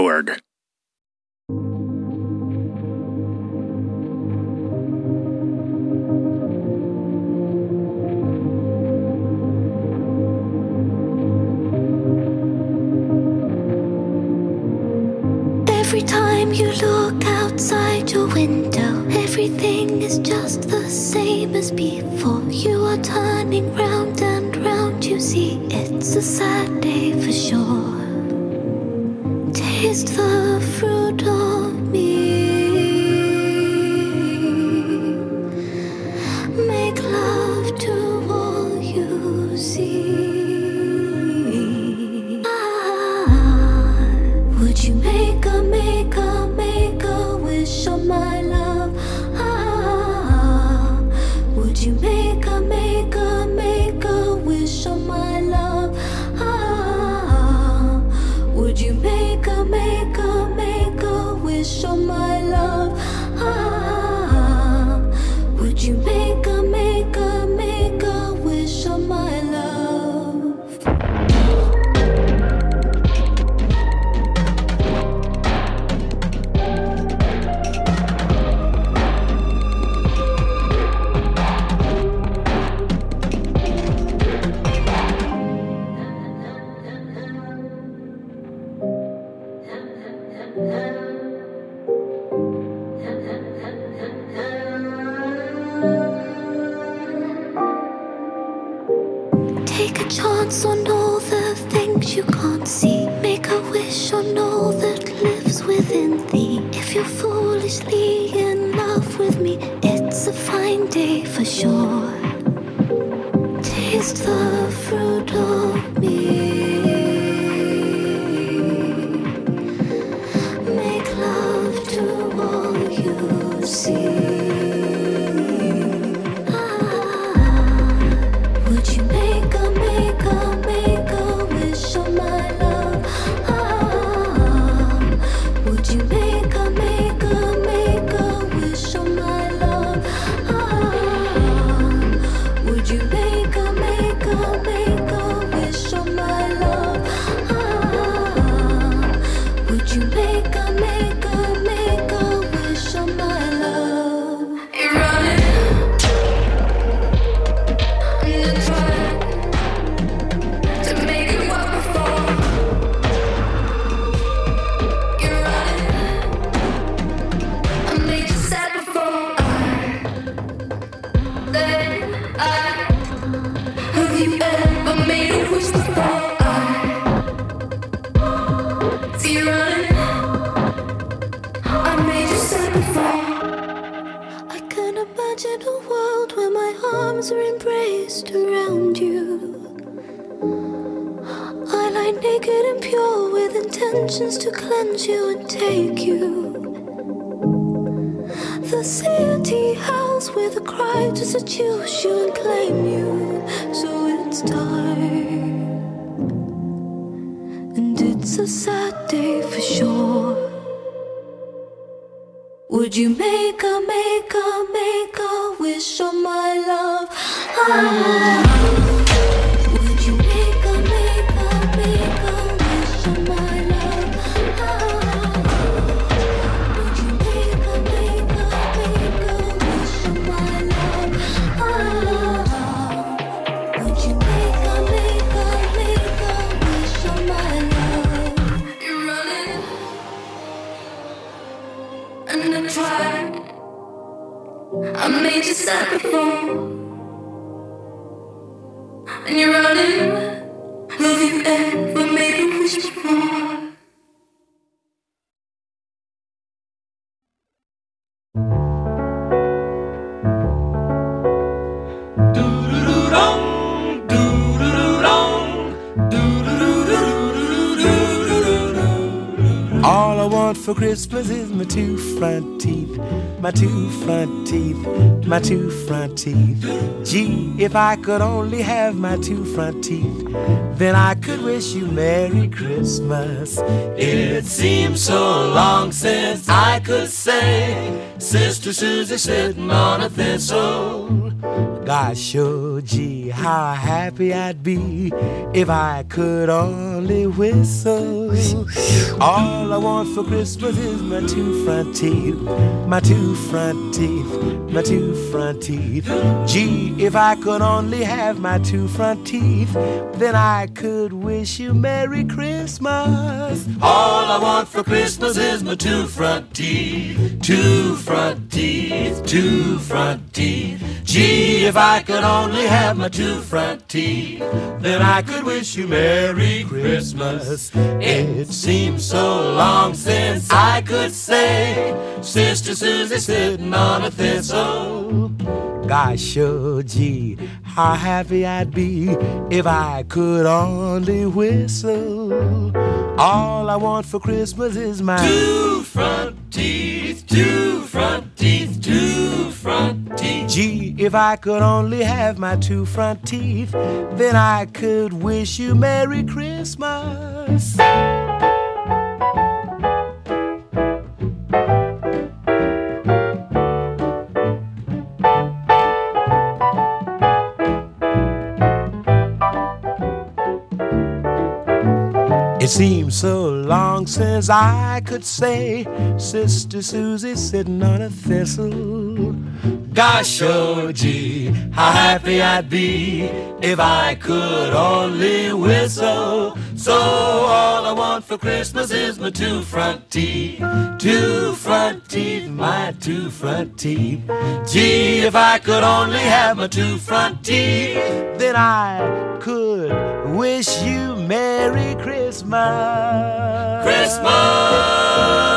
Every time you look outside your window, everything is just the same as before. You are turning round and round, you see it's a sad day for sure. Taste the fruit of me, make love to all you see. Would you make a wish on my love? Would you make a wish on my love? Would you make a wish on my love? Would you make a wish on my love? Take a chance on all the things you can't see. Make a wish on all that lives within thee. If you're foolishly in love with me, it's a fine day for sure. Taste the fruit of me, make love to all you see. Would you make a wish on my love? Would you make a wish on my love? Would you make a wish on my love? Would you make a wish on my love? You're running and trying to make it work before. You're running, I made you sad before. Have you ever made a wish before? See you running, I made you sad before. I can imagine a world where my arms are embraced around you. I lie naked and pure with intentions to cleanse you and take you. The city house with a cry to seduce you and claim you. So it's time, and it's a sad day for sure. Would you make a wish on my love? Would you make a wish on my love? Would you make a wish on my love? Would you make a wish on my love? You're running and I tried. I made you sad before. And you're running. Have you ever made a wish before? All I want for Christmas is my two front teeth, my two front teeth, my two front teeth. Gee, if I could only have my two front teeth, then I could wish you Merry Christmas. It seems so long since I could say Sister Susie sitting on a thistle. Gosh, oh gee, how happy I'd be if I could only whistle. All I want for Christmas is my two front teeth, my two front teeth, my two front teeth. Gee, if I could only have my two front teeth, then I could wish you Merry Christmas. All I want for Christmas is my two front teeth, two front teeth, two front teeth. Gee, if I could only have my two front teeth, then I could wish you Merry Christmas. It seems so long since I could say Sister Susie sitting on a thistle. Gosh, oh gee, how happy I'd be if I could only whistle. All I want for Christmas is my two front teeth, two front teeth, two front teeth. Gee, if I could only have my two front teeth, then I could wish you Merry Christmas. It seems so long since I could say Sister Susie sitting on a thistle. Gosh, oh gee, how happy I'd be if I could only whistle. So all I want for Christmas is my two front teeth, my two front teeth. Gee, if I could only have my two front teeth, then I could wish you Merry Christmas. Christmas!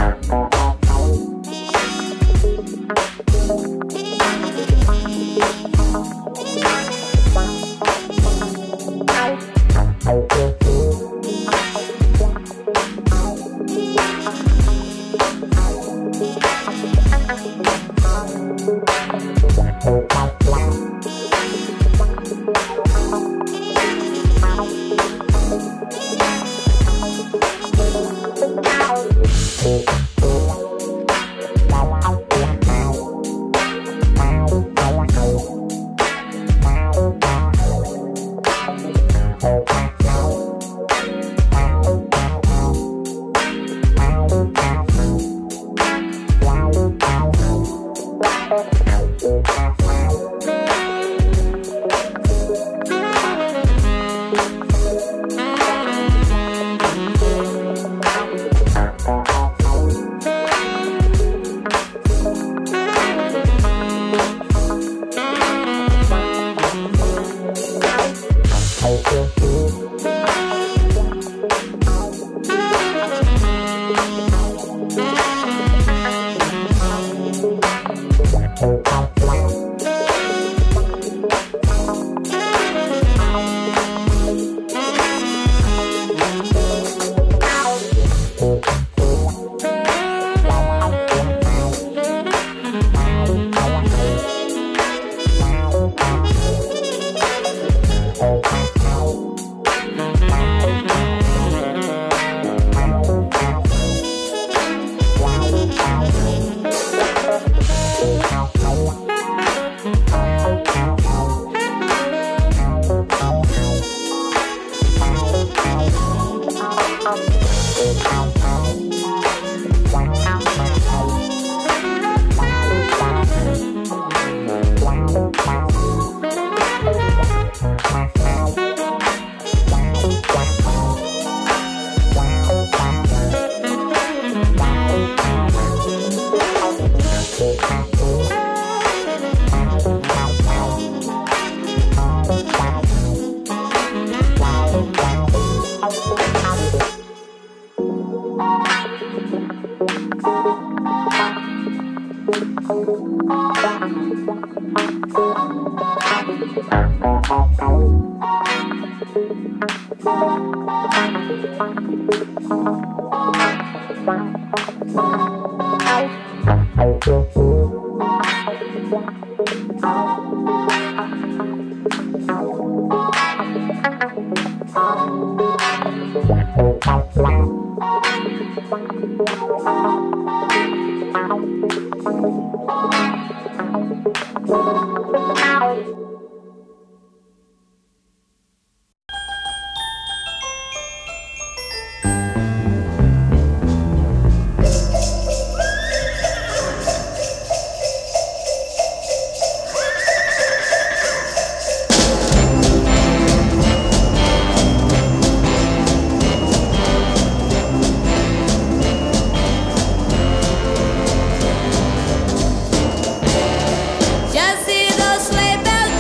Just see those sleigh bells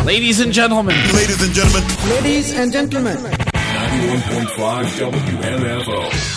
Ladies and gentlemen. Ladies and gentlemen. Ladies and gentlemen. 91.5 WMFO.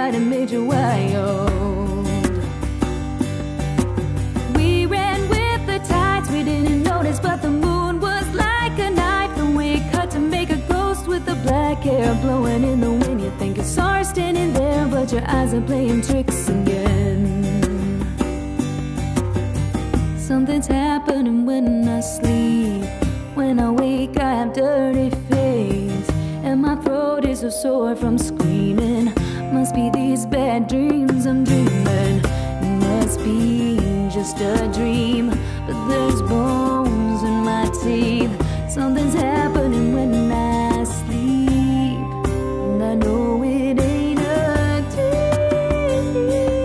might have made you wild. We ran with the tides, we didn't notice, but the moon was like a knife. The way it cut to make a ghost with the black hair blowing in the wind. You think you saw her standing there, but your eyes are playing tricks again. Something's happening when I sleep. When I wake, I have dirty face, and my throat is so sore from screaming. Must be these bad dreams I'm dreaming. It must be just a dream, but there's bones in my teeth. Something's happening when I sleep, and I know it ain't a dream.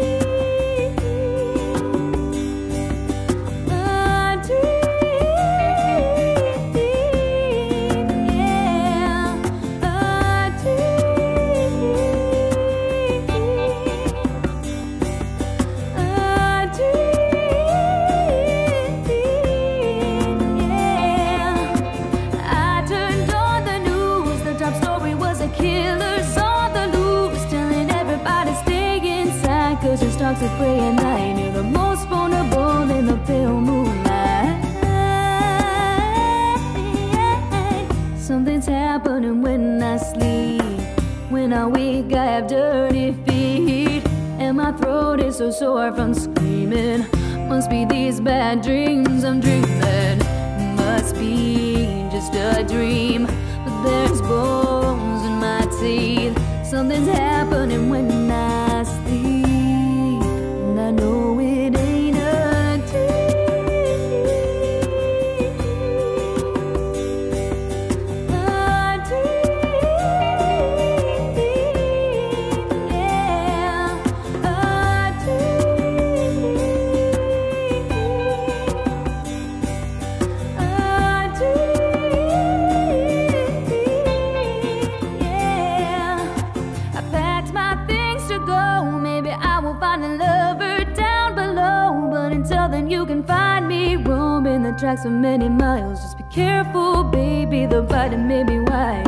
A dream, yeah, a dream, a dream, yeah. I turned on the news, the top story was a killer's on the loose, telling everybody stay inside, cause your stocks are prey at night. You're the most vulnerable in the pale moonlight. Something's happening when I sleep. When I wake, I have dirty feet, and my throat is so sore from screaming. Must be these bad dreams I'm dreaming. Must be just a dream, but there's bones in my teeth. Something's happening when I sleep, and I know it ain't a dream. A dream, yeah, a dream, a dream, yeah. I packed my things to go. Maybe I will find a lover down below, but until then you can find me roaming the tracks for many miles. Just be careful, baby, the bite may be wild.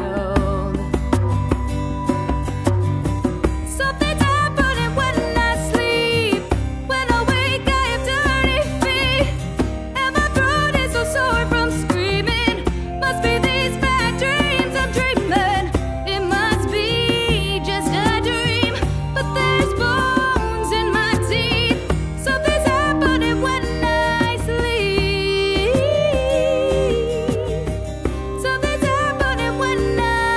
Something's happening when I sleep. When I wake, I have dirty feet, and my throat is so sore from screaming. Must be these bad dreams I'm dreaming. It must be just a dream, but there's bones in my teeth. Something's happening when I sleep. Something's happening when I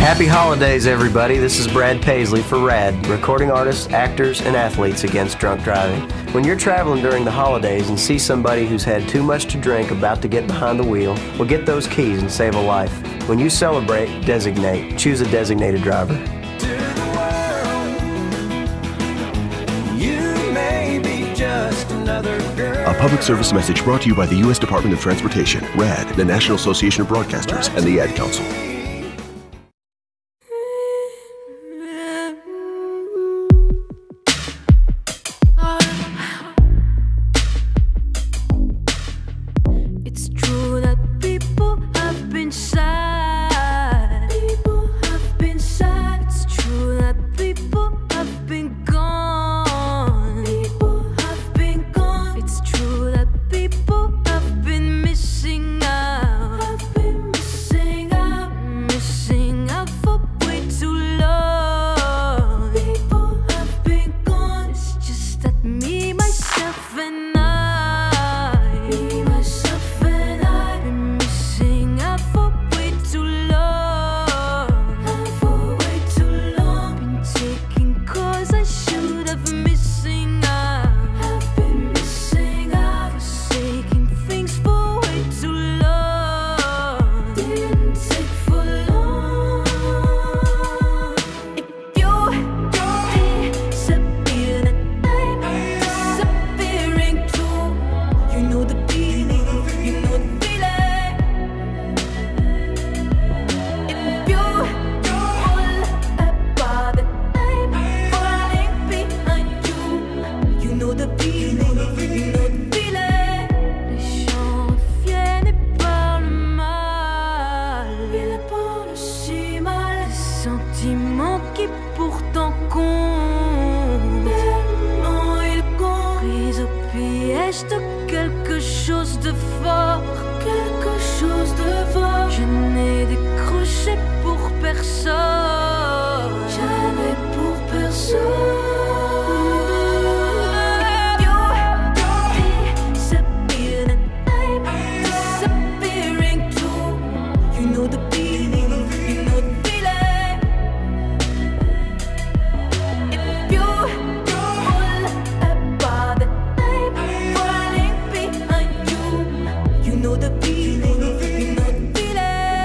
Happy holidays, everybody. This is Brad Paisley for RAD, recording artists, actors, and athletes against drunk driving. When you're traveling during the holidays and see somebody who's had too much to drink about to get behind the wheel, well, get those keys and save a life. When you celebrate, designate. Choose a designated driver. A public service message brought to you by the U.S. Department of Transportation, RAD, the National Association of Broadcasters, and the Ad Council. It's true that people have been sad. People have been sad. It's true that people have been gone. People have been gone. It's true that people have been missing out. Have been missing out. Missing out for way too long. People have been gone. It's just that me, myself, and I. Me, myself, and I. Been missing out for way too long. For way too long. Been taking calls I should have missing out. Have been missing out. Forsaking things for way too long. Didn't take for long. If you disappear, then I'm disappearing too. You know the feeling, you know the feeling. If you fall apart, then I'm falling behind you. You know the feeling, you know the feeling. Les gens reviennent et parlent mal. Ils parlent si mal. Des sentiments qui pourtant comptent. Tellement ils comptent. Pris au piège de quelque chose de fort. Quelque chose de fort. Je n'ai décroché pour personne. Jamais pour personne. You disappear, then I'm disappearing too. You know the feeling, you know the feeling. If you fall apart, then I'm falling behind you. You know the feeling, you know the feeling.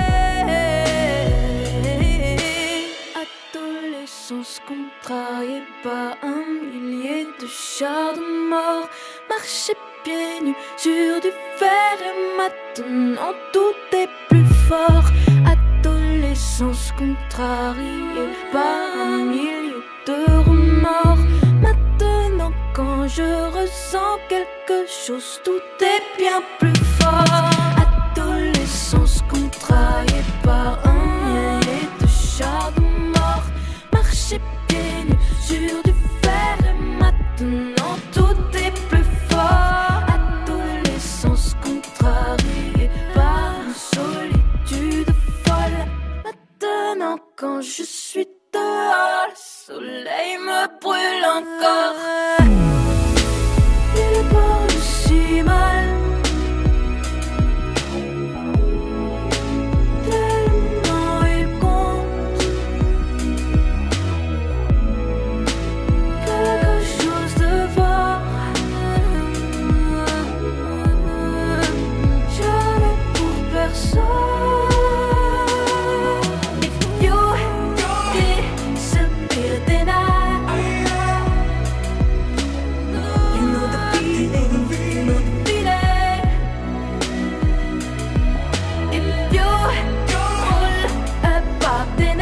Adolescence contrariée par un millier de chars de mort. Marcher pieds nus sur du fer et maintenant tout est plus fort. Adolescence contrariée par un millier de remords. Maintenant quand je ressens quelque chose, tout est bien plus fort. Adolescence contrariée par un millier de chars de mort. Marcher pieds nus sur du fer et maintenant tout est plus fort. Adolescence contrariée par une solitude folle. Maintenant quand je suis dehors, le soleil me brûle encore. Il parle si mal. Tellement il compte. Quelque chose de fort. Jamais pour personne. If you disappear, then you know the feeling, you know the feeling. If you fall apart, then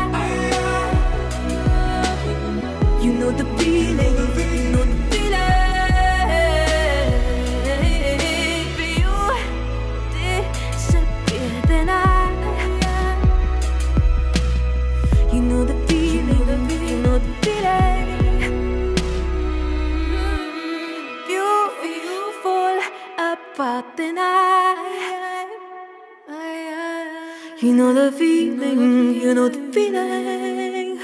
you know the feeling, you know the feeling. If you disappear, then you know the feeling, you know the feeling. If you fall apart, then you know the feeling, you know the feeling.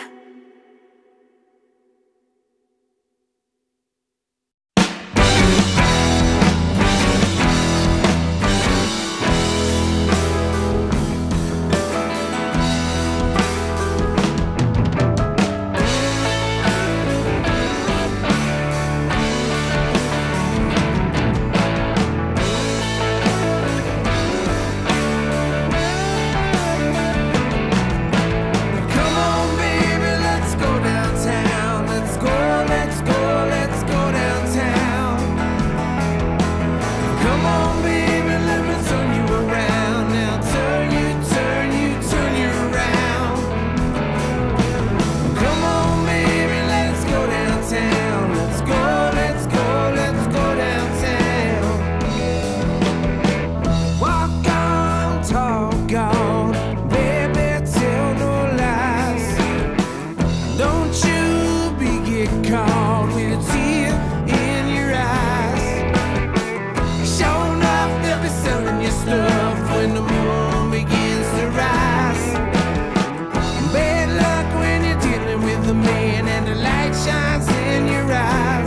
doggone. Baby, tell no lies. Don't you get caught with a tear in your eyes. Sure enough, they'll be selling your stuff when the moon begins to rise. Bad luck when you're dealing with a man and the light shines in your eyes.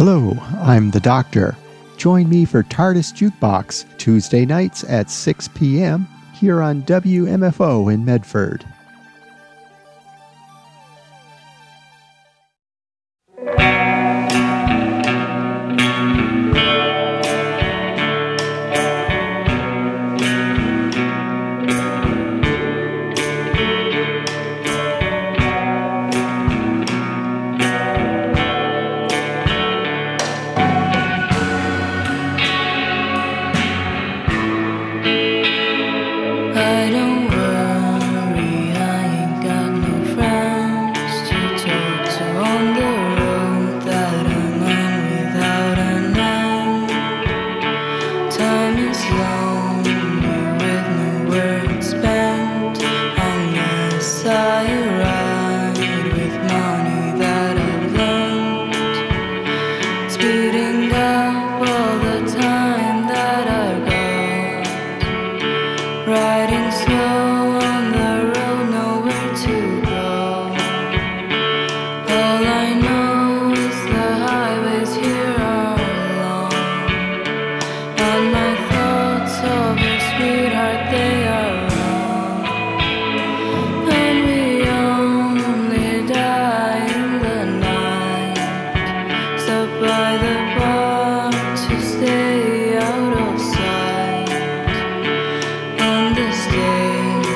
Hello, I'm the Doctor. Join me for TARDIS Jukebox, Tuesday nights at 6 p.m. here on WMFO in Medford. Stay out of sight on this day.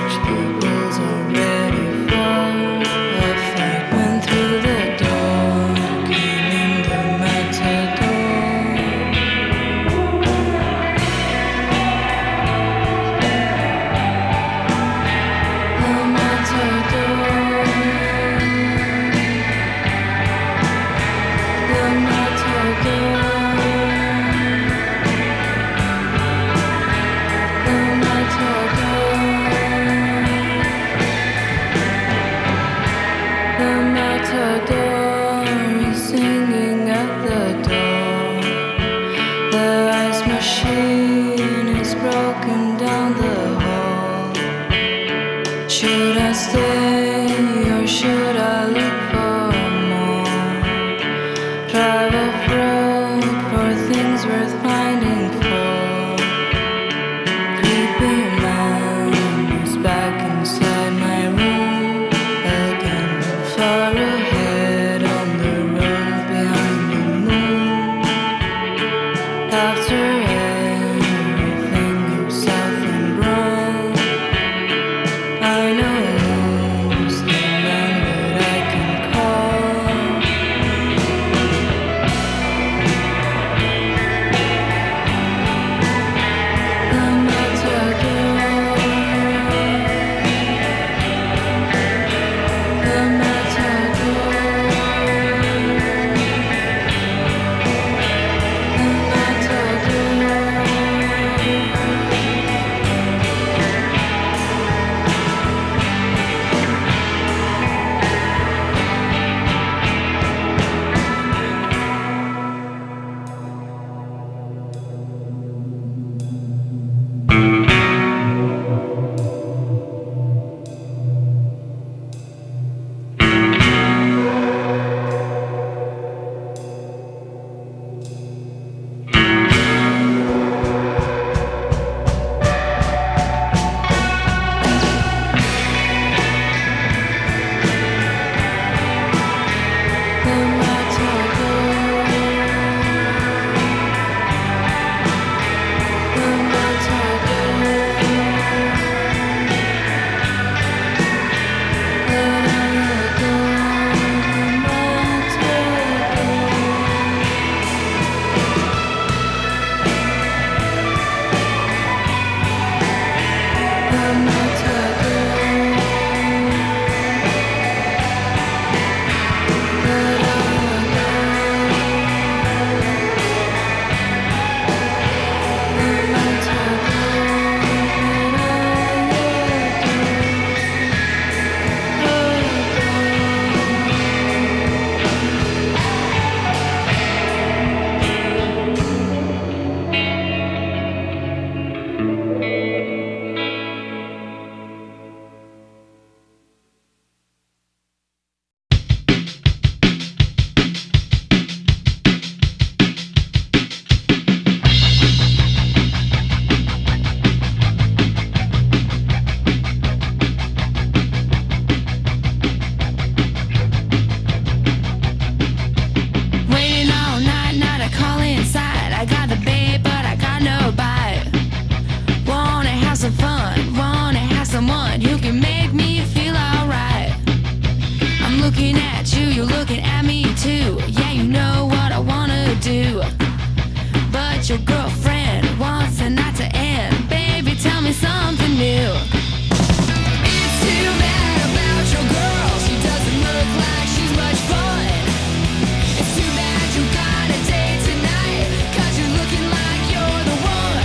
some fun. Wanna have someone who can make me feel alright. I'm looking at you, you're looking at me too. Yeah, you know what I wanna do. But your girlfriend wants the night to end. Baby, tell me something new. It's too bad about your girl. She doesn't look like she's much fun. It's too bad you got a date tonight, 'cause you're looking like you're the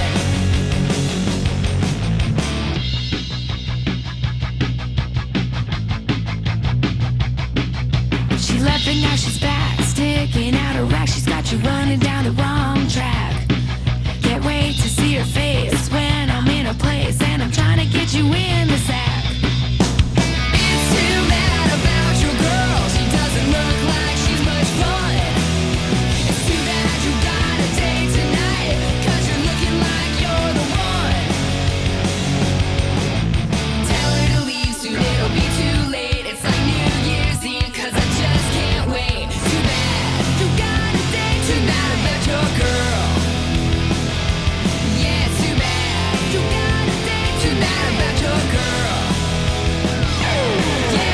one. She left and now she's back, sticking out a rack. She's got you running down the wrong track. Can't wait to see your face when I'm in a place and I'm trying to get you in the sack. It's too bad about your girl. She doesn't look like she's much fun. It's too bad you got a date tonight, 'cause you're looking like you're the one. Tell her to leave soon, it'll be too late. It's like New Year's Eve, 'cause I just can't wait. Too bad you got a date tonight about your girl. Yeah, it's too bad you got a date tonight about your girl. Yeah.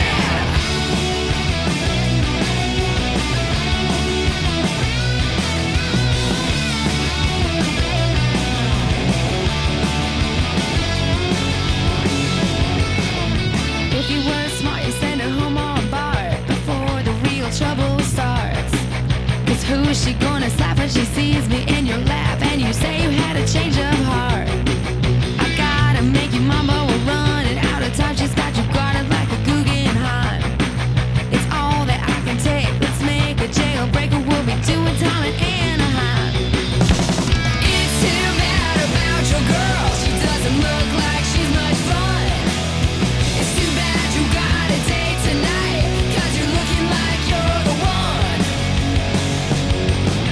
If you were smart, you send her home all barred before the real trouble starts. 'Cause who is she gonna slap when she sees me in your lap and you say you had a change of heart? I gotta make you mumble, we're running out of time. She's got you guarded like a Guggenheim. It's all that I can take. Let's make a jailbreaker. We'll be doing time in Anaheim. It's too bad about your girl. She doesn't look like she's much fun. It's too bad you got a date tonight, 'cause you're looking like you're the one.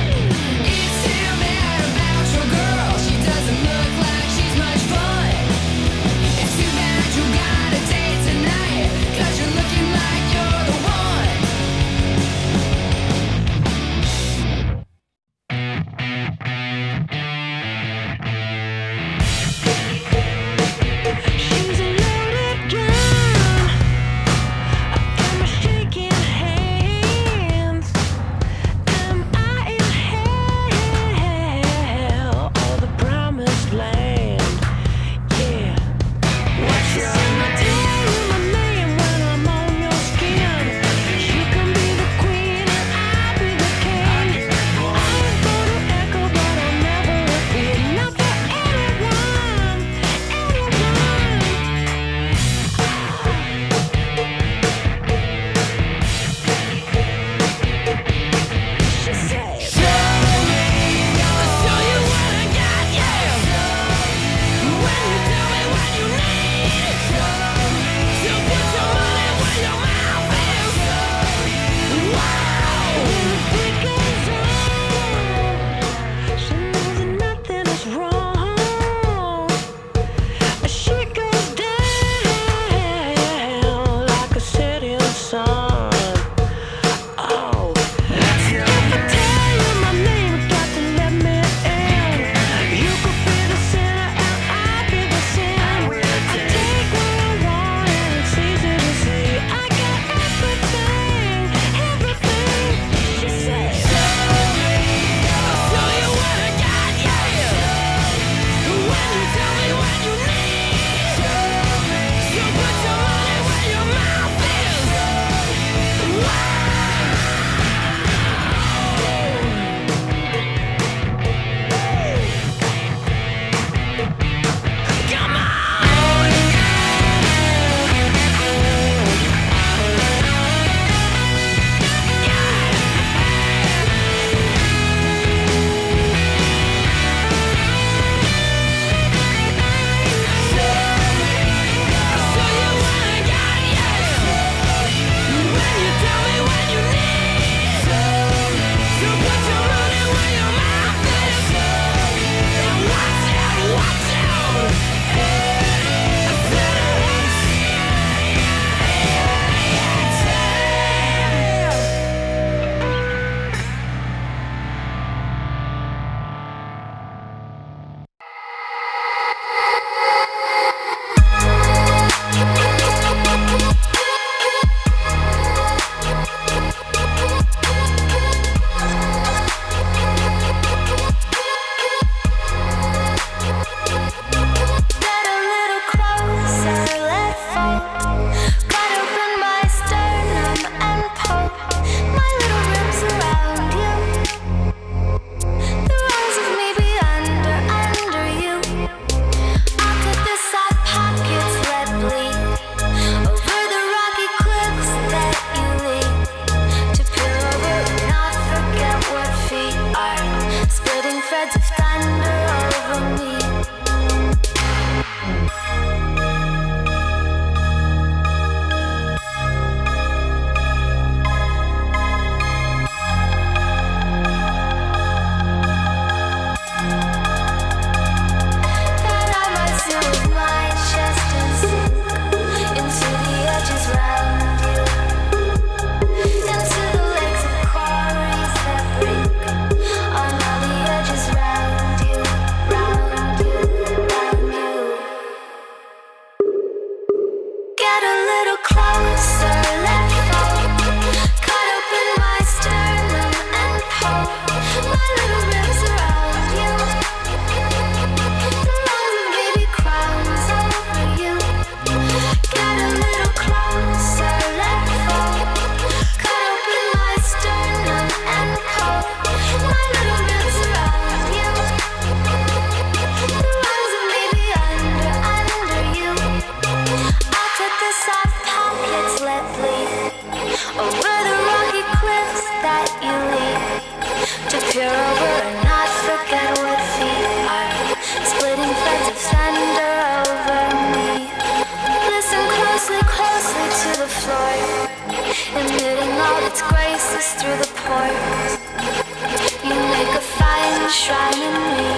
shrine in me.